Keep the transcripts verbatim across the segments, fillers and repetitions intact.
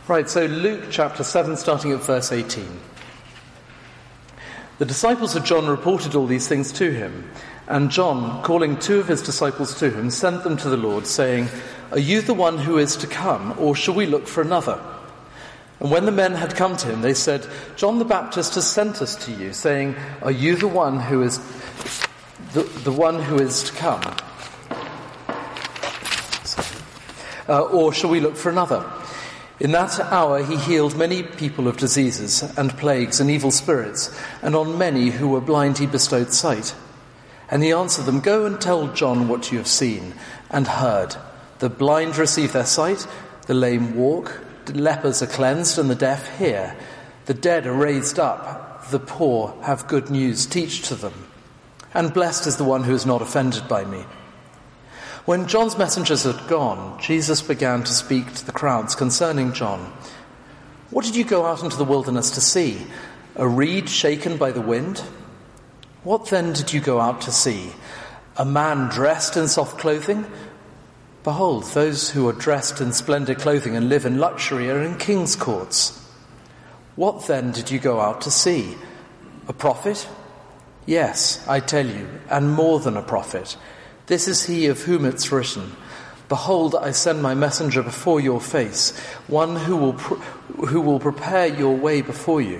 Right, so Luke chapter seven, starting at verse eighteen. The disciples of John reported all these things to him, and John, calling two of his disciples to him, sent them to the Lord, saying, "Are you the one who is to come, or shall we look for another?" And when the men had come to him, they said, "John the Baptist has sent us to you, saying, 'Are you the one who is the, the one who is to come? Uh, or shall we look for another?' In that hour he healed many people of diseases and plagues and evil spirits, and on many who were blind he bestowed sight. And he answered them, 'Go and tell John what you have seen and heard. The blind receive their sight, the lame walk, the lepers are cleansed, and the deaf hear. The dead are raised up, the poor have good news. Teach to them. And blessed is the one who is not offended by me.' When John's messengers had gone, Jesus began to speak to the crowds concerning John. 'What did you go out into the wilderness to see? A reed shaken by the wind? What then did you go out to see? A man dressed in soft clothing? Behold, those who are dressed in splendid clothing and live in luxury are in king's courts. What then did you go out to see? A prophet? Yes, I tell you, and more than a prophet. This is he of whom it's written, 'Behold, I send my messenger before your face, one who will pr- who will prepare your way before you.'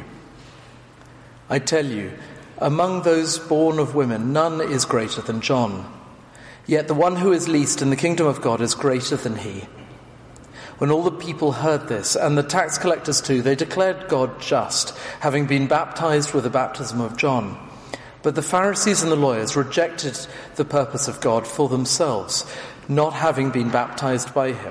I tell you, among those born of women, none is greater than John. Yet the one who is least in the kingdom of God is greater than he." When all the people heard this, and the tax collectors too, they declared God just, having been baptized with the baptism of John. But the Pharisees and the lawyers rejected the purpose of God for themselves, not having been baptized by him.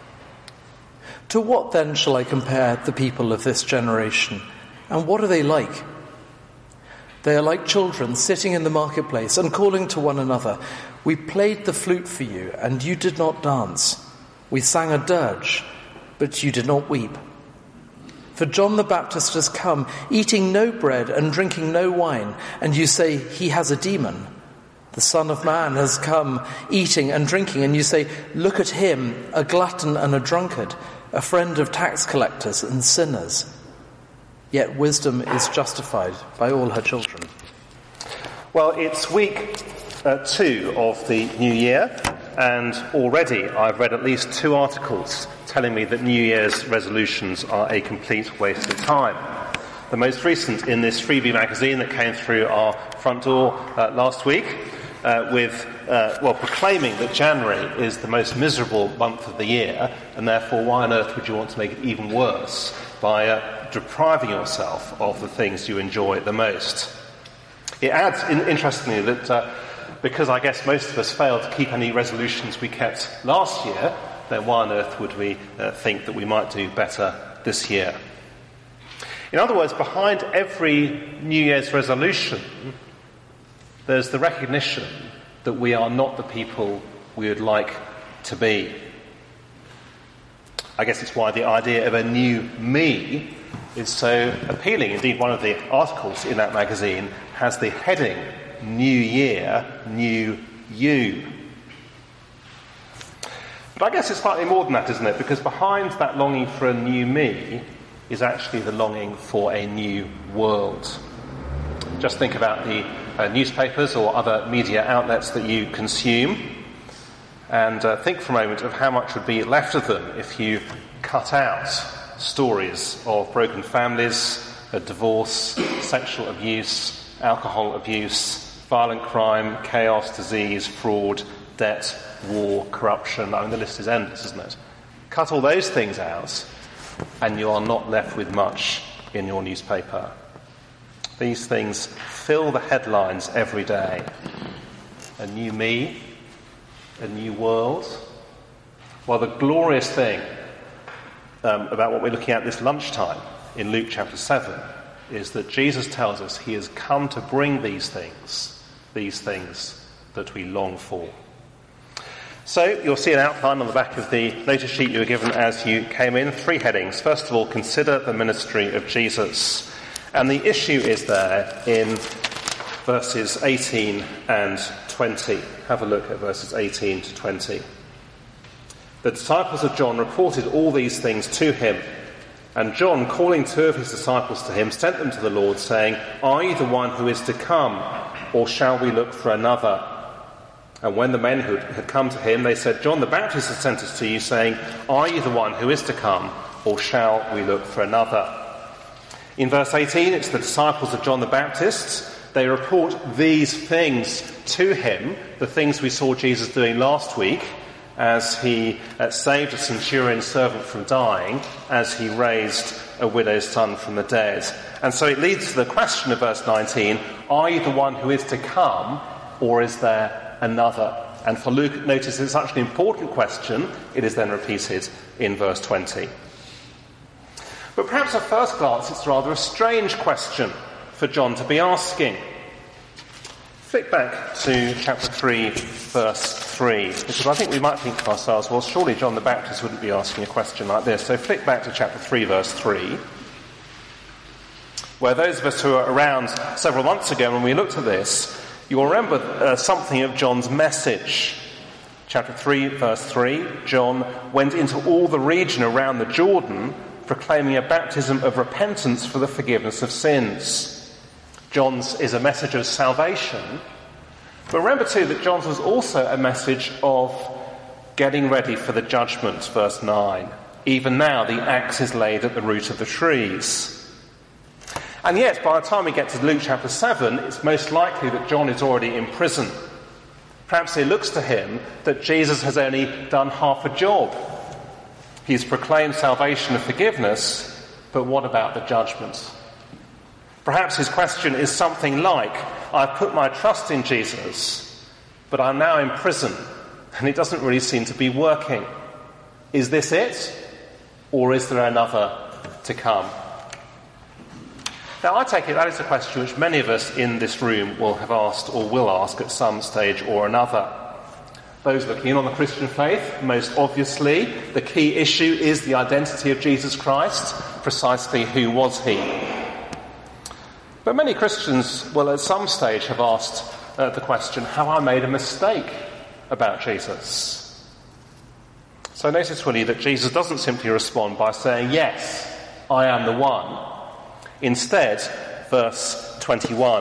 To what then shall I compare the people of this generation? And what are they like? They are like children sitting in the marketplace and calling to one another, "We played the flute for you, and you did not dance. We sang a dirge, but you did not weep. For John the Baptist has come, eating no bread and drinking no wine, and you say he has a demon. The Son of Man has come, eating and drinking, and you say, 'Look at him, a glutton and a drunkard, a friend of tax collectors and sinners.' Yet wisdom is justified by all her children." Well, it's week uh, two of the new year, and already I've read at least two articles telling me that New Year's resolutions are a complete waste of time. The most recent in this freebie magazine that came through our front door uh, last week, uh, with, uh, well, proclaiming that January is the most miserable month of the year, and therefore why on earth would you want to make it even worse by uh, depriving yourself of the things you enjoy the most? It adds, in, interestingly, that uh, because I guess most of us failed to keep any resolutions we kept last year, then why on earth would we uh, think that we might do better this year? In other words, behind every New Year's resolution, there's the recognition that we are not the people we would like to be. I guess it's why the idea of a new me is so appealing. Indeed, one of the articles in that magazine has the heading, "New Year, New You." But I guess it's slightly more than that, isn't it? Because behind that longing for a new me is actually the longing for a new world. Just think about the uh, newspapers or other media outlets that you consume, and uh, think for a moment of how much would be left of them if you cut out stories of broken families, uh, divorce, sexual abuse, alcohol abuse, violent crime, chaos, disease, fraud, debt, war, corruption. I mean, the list is endless, isn't it? Cut all those things out, and you are not left with much in your newspaper. These things fill the headlines every day. A new me, a new world. Well, the glorious thing um, about what we're looking at this lunchtime in Luke chapter seven is that Jesus tells us he has come to bring these things, these things that we long for. So you'll see an outline on the back of the notice sheet you were given as you came in. Three headings. First of all, consider the ministry of Jesus. And the issue is there in verses eighteen and twenty. Have a look at verses eighteen to twenty. The disciples of John reported all these things to him, And John, calling two of his disciples to him, sent them to the Lord, saying, "Are you the one who is to come, or shall we look for another?" And when the men who had come to him, they said, "John the Baptist has sent us to you, saying, 'Are you the one who is to come, or shall we look for another?'" In verse eighteen, it's the disciples of John the Baptist. They report these things to him, the things we saw Jesus doing last week, as he uh, saved a centurion servant from dying, as he raised a widow's son from the dead. And so it leads to the question of verse nineteen, are you the one who is to come, or is there another? And for Luke, notice it's such an important question, it is then repeated in verse twenty. But perhaps at first glance it's rather a strange question for John to be asking. Flick back to chapter three, verse three, because I think we might think to ourselves, well, surely John the Baptist wouldn't be asking a question like this. So flick back to chapter three, verse three, where those of us who were around several months ago when we looked at this, you'll remember uh, something of John's message. Chapter three, verse three, John went into all the region around the Jordan, proclaiming a baptism of repentance for the forgiveness of sins. John's is a message of salvation. But remember too that John's was also a message of getting ready for the judgment, verse nine. Even now the axe is laid at the root of the trees. And yet, by the time we get to Luke chapter seven, it's most likely that John is already in prison. Perhaps it looks to him that Jesus has only done half a job. He's proclaimed salvation and forgiveness, but what about the judgment? Perhaps his question is something like, I've put my trust in Jesus, but I'm now in prison, and it doesn't really seem to be working. Is this it? Or is there another to come? Now, I take it that is a question which many of us in this room will have asked or will ask at some stage or another. Those looking in on the Christian faith, most obviously, the key issue is the identity of Jesus Christ. Precisely who was he? But many Christians will at some stage have asked uh, the question, have I made a mistake about Jesus? So notice really that Jesus doesn't simply respond by saying, yes, I am the one. Instead, verse twenty-one,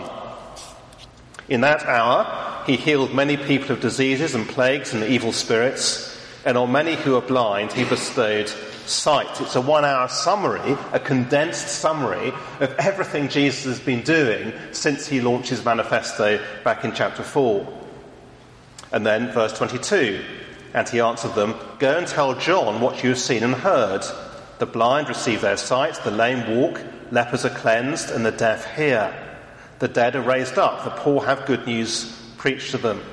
in that hour he healed many people of diseases and plagues and evil spirits, and on many who were blind he bestowed sight. It's a one-hour summary, a condensed summary of everything Jesus has been doing since he launched his manifesto back in chapter four. And then verse twenty-two, and he answered them, "Go and tell John what you have seen and heard. The blind receive their sight, the lame walk, lepers are cleansed, and the deaf hear. The dead are raised up, the poor have good news preached to them."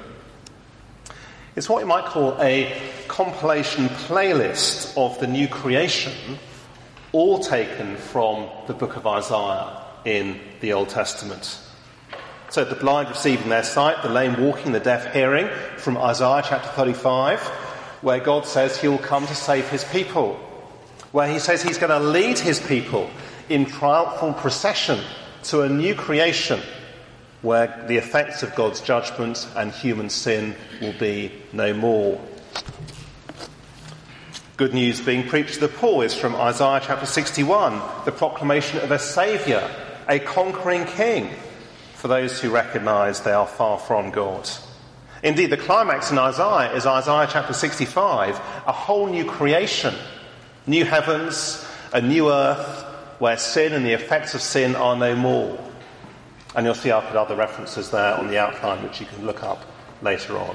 It's what you might call a compilation playlist of the new creation, all taken from the book of Isaiah in the Old Testament. So the blind receiving their sight, the lame walking, the deaf hearing, from Isaiah chapter thirty-five, where God says he will come to save his people, where he says he's going to lead his people in triumphal procession to a new creation, where the effects of God's judgment and human sin will be no more. Good news being preached to the poor is from Isaiah chapter sixty-one, the proclamation of a saviour, a conquering king, for those who recognise they are far from God. Indeed, the climax in Isaiah is Isaiah chapter sixty-five, a whole new creation, new heavens, a new earth, where sin and the effects of sin are no more. And you'll see I've put other references there on the outline, which you can look up later on.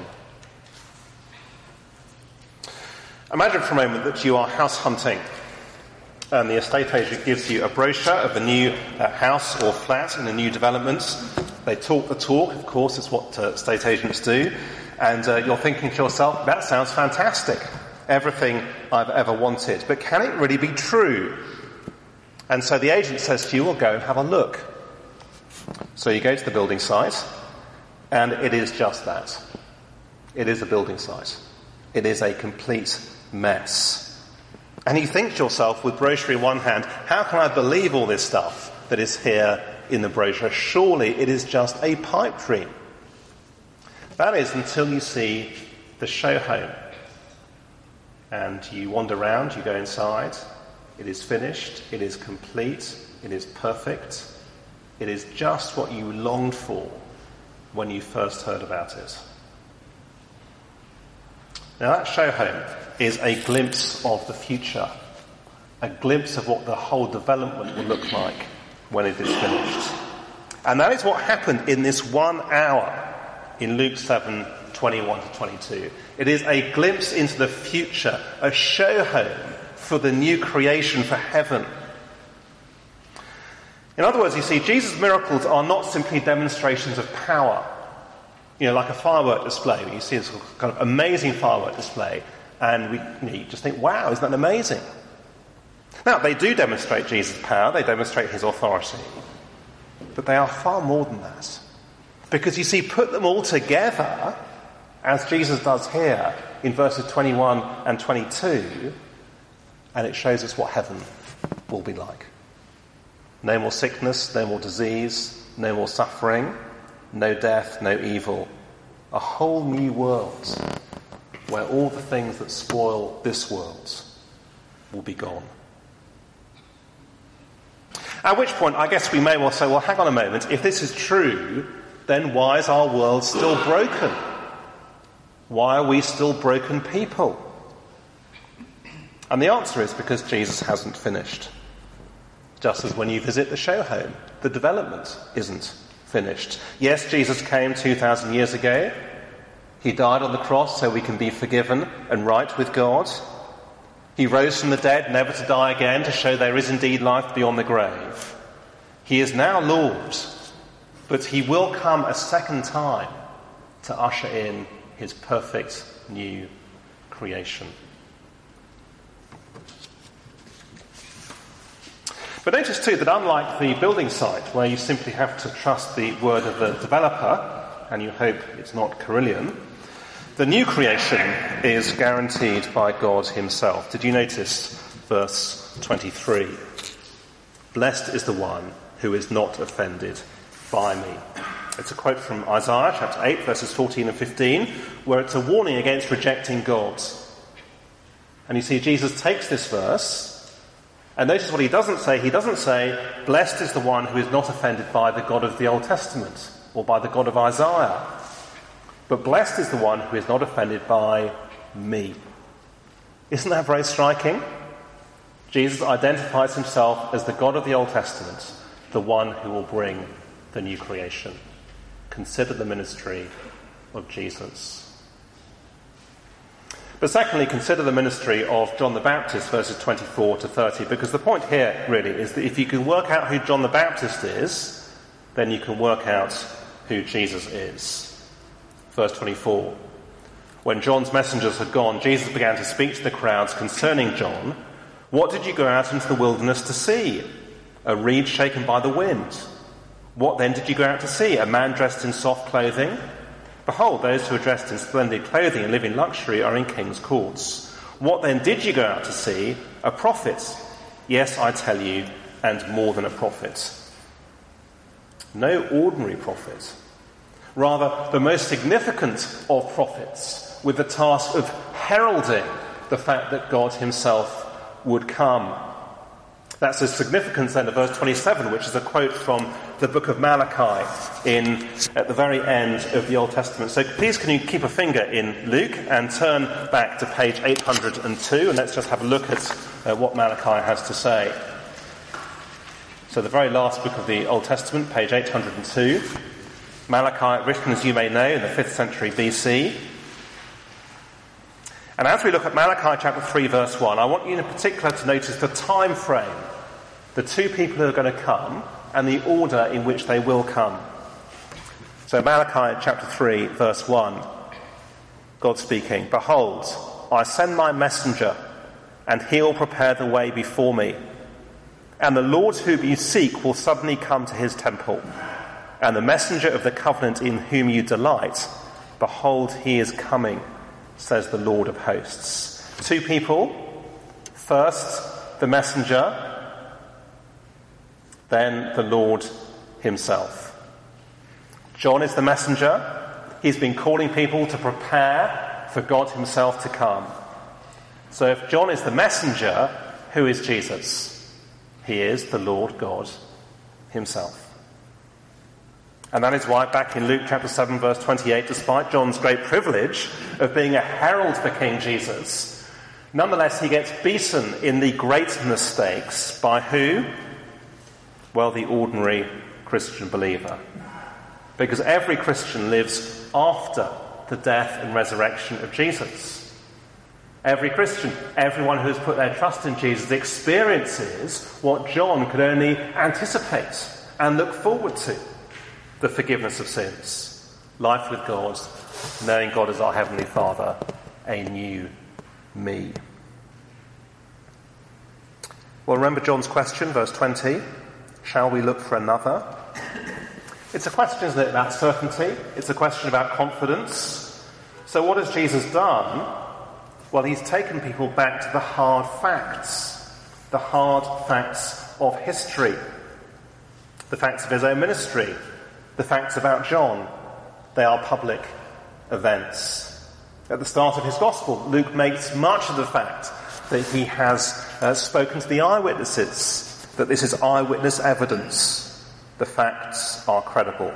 Imagine for a moment that you are house hunting, and the estate agent gives you a brochure of a new uh, house or flat in a new development. They talk the talk, of course, it's what uh, estate agents do, and uh, you're thinking to yourself, that sounds fantastic, everything I've ever wanted. But can it really be true? And so the agent says to you, well, go and have a look. So you go to the building site, and it is just that. It is a building site. It is a complete mess. And you think to yourself, with brochure in one hand, how can I believe all this stuff that is here in the brochure? Surely it is just a pipe dream. That is until you see the show home. And you wander around, you go inside, It is finished. It is complete. It is perfect. It is just what you longed for when you first heard about it. Now that show home is a glimpse of the future, a glimpse of what the whole development will look like when it is finished. And that is what happened in this one hour in Luke seven, twenty-one to twenty-two. It is a glimpse into the future, a show home for the new creation, for heaven. In other words, you see, Jesus' miracles are not simply demonstrations of power. You know, like a firework display. You see this kind of amazing firework display, and we, you know, you just think, wow, isn't that amazing? Now, they do demonstrate Jesus' power, they demonstrate his authority, but they are far more than that. Because you see, put them all together, as Jesus does here in verses twenty-one and twenty-two, and it shows us what heaven will be like. No more sickness, no more disease, no more suffering, no death, no evil. A whole new world where all the things that spoil this world will be gone. At which point, I guess we may well say, well, hang on a moment. If this is true, then why is our world still broken? Why are we still broken people? And the answer is because Jesus hasn't finished. Just as when you visit the show home, the development isn't finished. Yes, Jesus came two thousand years ago. He died on the cross so we can be forgiven and right with God. He rose from the dead, never to die again, to show there is indeed life beyond the grave. He is now Lord, but he will come a second time to usher in his perfect new creation. But notice too that unlike the building site, where you simply have to trust the word of the developer, and you hope it's not Carillion, the new creation is guaranteed by God himself. Did you notice verse twenty-three? Blessed is the one who is not offended by me. It's a quote from Isaiah chapter eight, verses fourteen and fifteen, where it's a warning against rejecting God. And you see, Jesus takes this verse, and notice what he doesn't say. He doesn't say, blessed is the one who is not offended by the God of the Old Testament or by the God of Isaiah. But blessed is the one who is not offended by me. Isn't that very striking? Jesus identifies himself as the God of the Old Testament, the one who will bring the new creation. Consider the ministry of Jesus. But secondly, consider the ministry of John the Baptist, verses twenty-four to thirty, because the point here really is that if you can work out who John the Baptist is, then you can work out who Jesus is. Verse twenty-four. When John's messengers had gone, Jesus began to speak to the crowds concerning John. What did you go out into the wilderness to see? A reed shaken by the wind. What then did you go out to see? A man dressed in soft clothing? Behold, those who are dressed in splendid clothing and live in luxury are in king's courts. What then did you go out to see? A prophet. Yes, I tell you, and more than a prophet. No ordinary prophet. Rather, the most significant of prophets, with the task of heralding the fact that God himself would come. That's the significance then of verse twenty-seven, which is a quote from the book of Malachi in at the very end of the Old Testament. So please can you keep a finger in Luke and turn back to page eight hundred two, and let's just have a look at uh, what Malachi has to say. So the very last book of the Old Testament, page eight hundred two. Malachi, written, as you may know, in the fifth century B C. And as we look at Malachi chapter three, verse one, I want you in particular to notice the time frame, the two people who are going to come, and the order in which they will come. So Malachi chapter three, verse one, God speaking, Behold, I send my messenger, and he will prepare the way before me. And the Lord whom you seek will suddenly come to his temple. And the messenger of the covenant in whom you delight, behold, he is coming, says the Lord of hosts. Two people. First, the messenger. Then the Lord himself. John is the messenger. He's been calling people to prepare for God himself to come. So if John is the messenger, Who is Jesus? He is the Lord God himself. And that is why back in Luke chapter seven verse twenty-eight, despite John's great privilege of being a herald for King Jesus, nonetheless he gets beaten in the great mistakes by who? Well, the ordinary Christian believer. Because every Christian lives after the death and resurrection of Jesus. Every Christian, everyone who has put their trust in Jesus, experiences what John could only anticipate and look forward to: the forgiveness of sins, life with God, knowing God as our Heavenly Father, a new me. Well, remember John's question, verse twenty, shall we look for another? It's a question, isn't it, about certainty? It's a question about confidence. So what has Jesus done? Well, he's taken people back to the hard facts, the hard facts of history, the facts of his own ministry, the facts about John. They are public events. At the start of his gospel, Luke makes much of the fact that he has uh, spoken to the eyewitnesses, that this is eyewitness evidence. The facts are credible.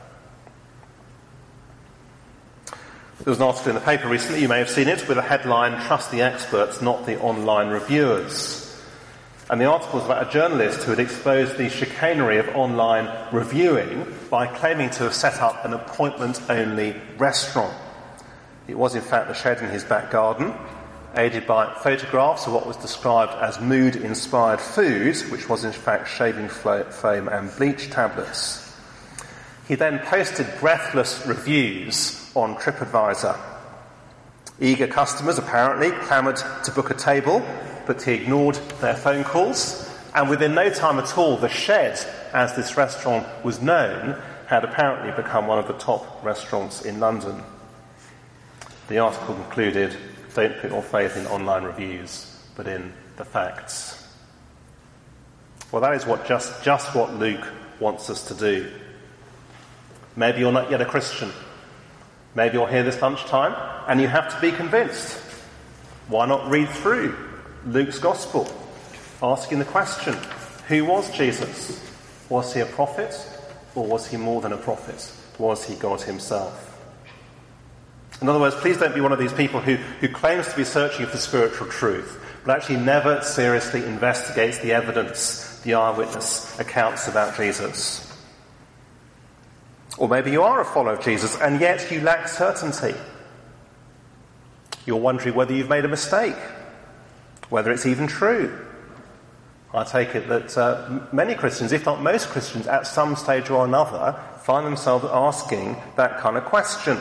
There was an article in the paper recently, you may have seen it, with a headline, "Trust the experts, not the online reviewers." And the article was about a journalist who had exposed the chicanery of online reviewing by claiming to have set up an appointment-only restaurant. It was in fact the shed in his back garden, aided by photographs of what was described as mood-inspired food, which was in fact shaving foam and bleach tablets. He then posted breathless reviews on TripAdvisor. Eager customers apparently clamoured to book a table, but he ignored their phone calls, and within no time at all, the Shed, as this restaurant was known, had apparently become one of the top restaurants in London. The article concluded, don't put your faith in online reviews, but in the facts. Well, that is what just, just what Luke wants us to do. Maybe you're not yet a Christian. Maybe you're here this lunchtime and you have to be convinced. Why not read through Luke's Gospel, asking the question, who was Jesus? Was he a prophet, or was he more than a prophet? Was he God himself? In other words, please don't be one of these people who, who claims to be searching for spiritual truth, but actually never seriously investigates the evidence, the eyewitness accounts about Jesus. Or maybe you are a follower of Jesus, and yet you lack certainty. You're wondering whether you've made a mistake, whether it's even true. I take it that uh, many Christians, if not most Christians, at some stage or another, find themselves asking that kind of question.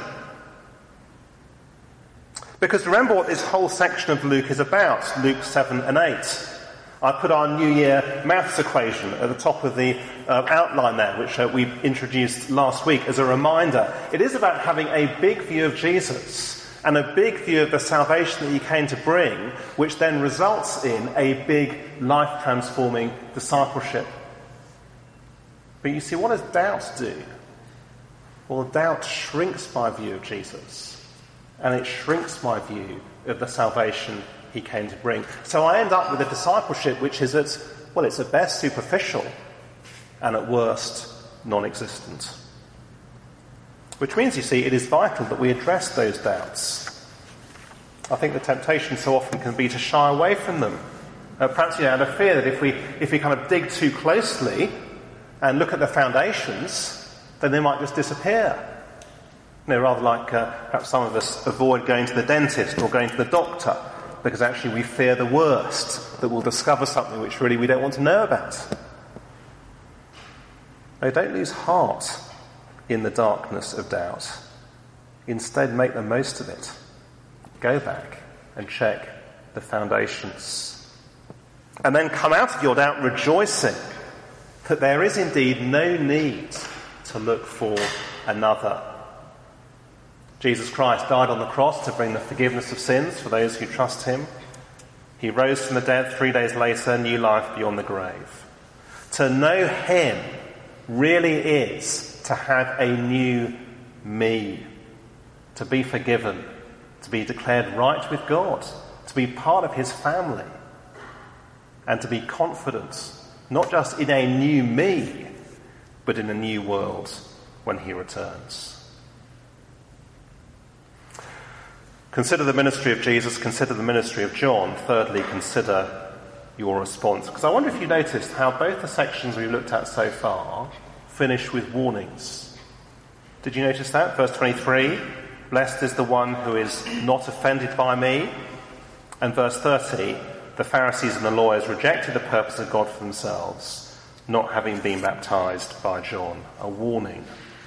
Because remember what this whole section of Luke is about, Luke seven and eight. I put our New Year maths equation at the top of the uh, outline there, which uh, we introduced last week as a reminder. It is about having a big view of Jesus and a big view of the salvation that he came to bring, which then results in a big life-transforming discipleship. But you see, what does doubt do? Well, doubt shrinks my view of Jesus. And it shrinks my view of the salvation he came to bring. So I end up with a discipleship which is at, well, it's at best superficial and at worst non-existent. Which means, you see, it is vital that we address those doubts. I think the temptation so often can be to shy away from them. Uh, perhaps, you know, out of fear that if we, if we kind of dig too closely and look at the foundations, then they might just disappear. You know, rather like uh, perhaps some of us avoid going to the dentist or going to the doctor because actually we fear the worst, that we'll discover something which really we don't want to know about. No, don't lose heart in the darkness of doubt. Instead, make the most of it. Go back and check the foundations. And then come out of your doubt rejoicing that there is indeed no need to look for another. Jesus Christ died on the cross to bring the forgiveness of sins for those who trust him. He rose from the dead three days later, new life beyond the grave. To know him really is to have a new me, to be forgiven, to be declared right with God, to be part of his family. and to be confident, not just in a new me, but in a new world when he returns. Consider the ministry of Jesus, consider the ministry of John. Thirdly, consider your response. Because I wonder if you noticed how both the sections we've looked at so far finish with warnings. Did you notice that? Verse twenty-three, blessed is the one who is not offended by me. And verse thirty, the Pharisees and the lawyers rejected the purpose of God for themselves, not having been baptized by John. A warning.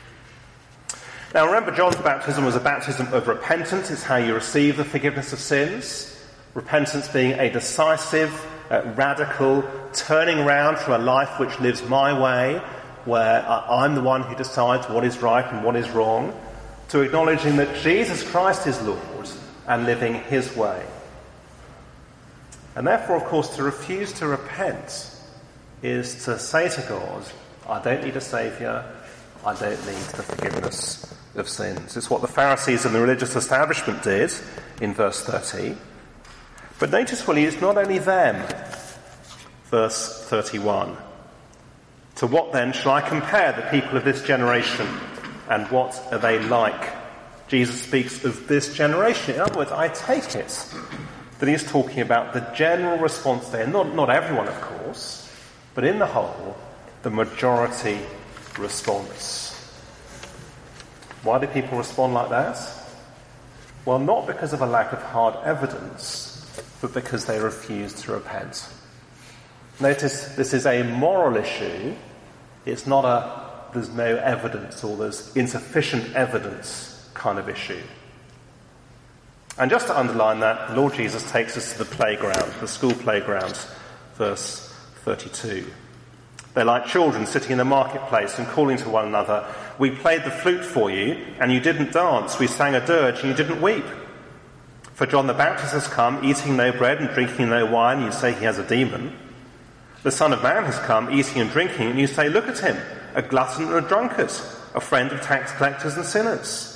Now remember, John's baptism was a baptism of repentance. It's how you receive the forgiveness of sins. Repentance being a decisive, uh, radical turning around from a life which lives my way, where I'm the one who decides what is right and what is wrong, to acknowledging that Jesus Christ is Lord and living his way. And therefore, of course, to refuse to repent is to say to God, I don't need a saviour, I don't need the forgiveness of sins. It's what the Pharisees and the religious establishment did in verse thirty. But notice, will you, it's not only them. Verse thirty-one. To what then shall I compare the people of this generation, and what are they like? Jesus speaks of this generation. In other words, I take it that he's talking about the general response there. Not, not everyone, of course, but in the whole, the majority response. Why do people respond like that? Well, not because of a lack of hard evidence, but because they refuse to repent. Notice this is a moral issue. It's not a there's no evidence or there's insufficient evidence kind of issue. And just to underline that, the Lord Jesus takes us to the playground, the school playground, verse thirty-two. They're like children sitting in the marketplace and calling to one another, we played the flute for you, and you didn't dance. We sang a dirge, and you didn't weep. For John the Baptist has come, eating no bread and drinking no wine, you say he has a demon. The Son of Man has come, eating and drinking, and you say, look at him, a glutton and a drunkard, a friend of tax collectors and sinners.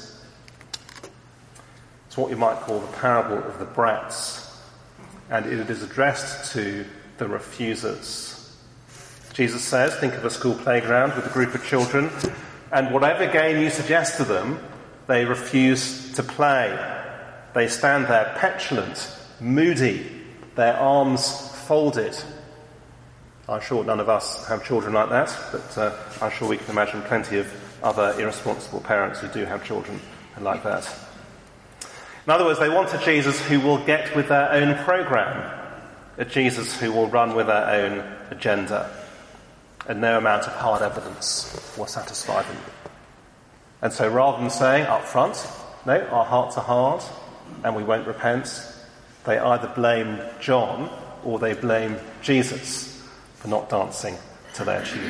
It's what you might call the parable of the brats, and it is addressed to the refusers. Jesus says, think of a school playground with a group of children, and whatever game you suggest to them, they refuse to play. They stand there petulant, moody, their arms folded. I'm sure none of us have children like that, but uh, I'm sure we can imagine plenty of other irresponsible parents who do have children like that. In other words, they want a Jesus who will get with their own program, a Jesus who will run with their own agenda, and no amount of hard evidence will satisfy them. And so rather than saying up front, no, our hearts are hard and we won't repent, they either blame John or they blame Jesus for not dancing to their tune.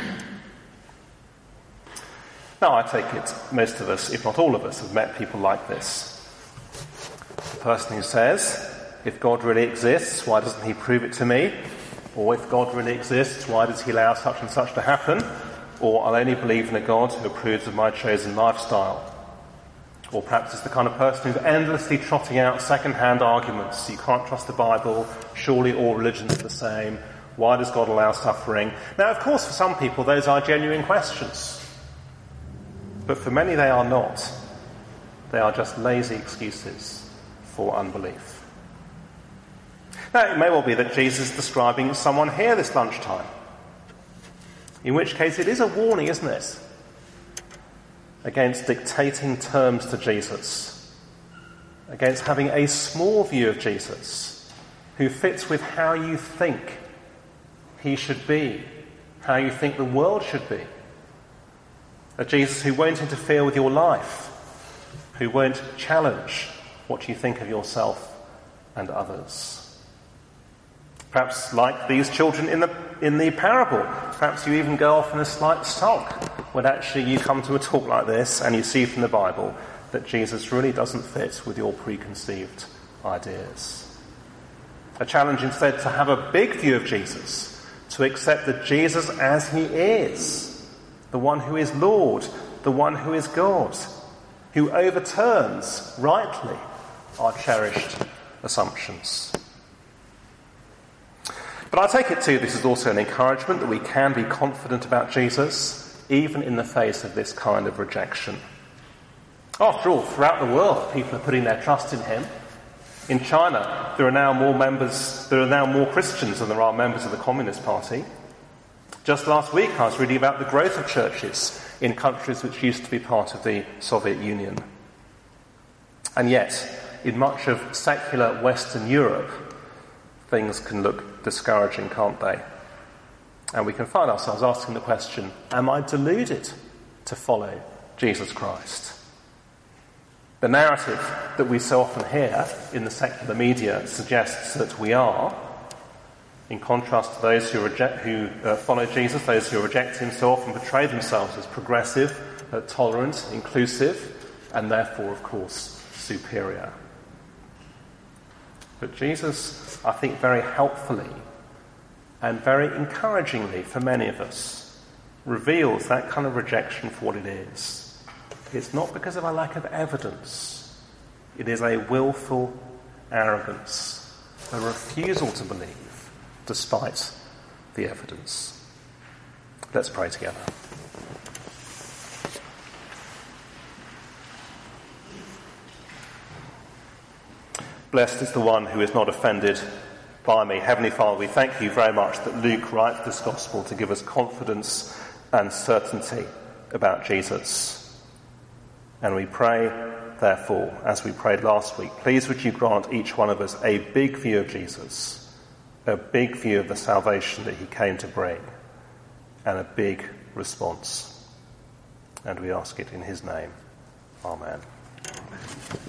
Now, I take it most of us, if not all of us, have met people like this. The person who says, if God really exists, why doesn't he prove it to me? Or if God really exists, why does he allow such and such to happen? Or I'll only believe in a God who approves of my chosen lifestyle. Or perhaps it's the kind of person who's endlessly trotting out second-hand arguments. You can't trust the Bible. Surely all religions are the same. Why does God allow suffering? Now, of course, for some people, those are genuine questions. But for many, they are not. They are just lazy excuses for unbelief. Now, it may well be that Jesus is describing someone here this lunchtime. In which case, it is a warning, isn't it? Against dictating terms to Jesus. Against having a small view of Jesus who fits with how you think he should be, how you think the world should be. A Jesus who won't interfere with your life, who won't challenge what you think of yourself and others. Perhaps like these children in the in the parable, perhaps you even go off in a slight sulk when actually you come to a talk like this and you see from the Bible that Jesus really doesn't fit with your preconceived ideas. A challenge instead to have a big view of Jesus, to accept that Jesus as he is, the one who is Lord, the one who is God, who overturns rightly our cherished assumptions. But I take it too, this is also an encouragement that we can be confident about Jesus, even in the face of this kind of rejection. After all, throughout the world, people are putting their trust in him. In China, there are now more members, there are now more Christians than there are members of the Communist Party. Just last week, I was reading about the growth of churches in countries which used to be part of the Soviet Union. And yet, in much of secular Western Europe, things can look discouraging, can't they? And we can find ourselves asking the question, am I deluded to follow Jesus Christ? The narrative that we so often hear in the secular media suggests that we are, in contrast to those who reject, who uh, follow Jesus. Those who reject him so often portray themselves as progressive, uh, tolerant, inclusive, and therefore, of course, superior. But Jesus, I think very helpfully and very encouragingly for many of us, reveals that kind of rejection for what it is. It's not because of a lack of evidence. It is a willful arrogance, a refusal to believe despite the evidence. Let's pray together. Blessed is the one who is not offended by me. Heavenly Father, we thank you very much that Luke writes this gospel to give us confidence and certainty about Jesus. And we pray, therefore, as we prayed last week, please would you grant each one of us a big view of Jesus, a big view of the salvation that he came to bring, and a big response. And we ask it in his name. Amen.